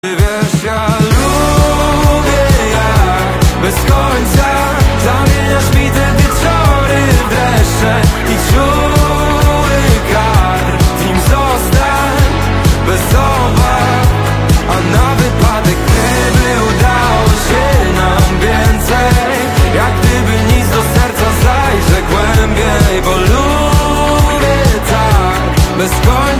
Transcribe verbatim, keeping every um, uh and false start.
Wiesz, ja lubię jak bez końca zamieniasz mi te wieczory w deszcze i czuły kark. W nim zostań bez obaw, a na wypadek gdyby udało się nam więcej, jak gdyby nic do serca zajrzę głębiej, bo lubię tak bez końca.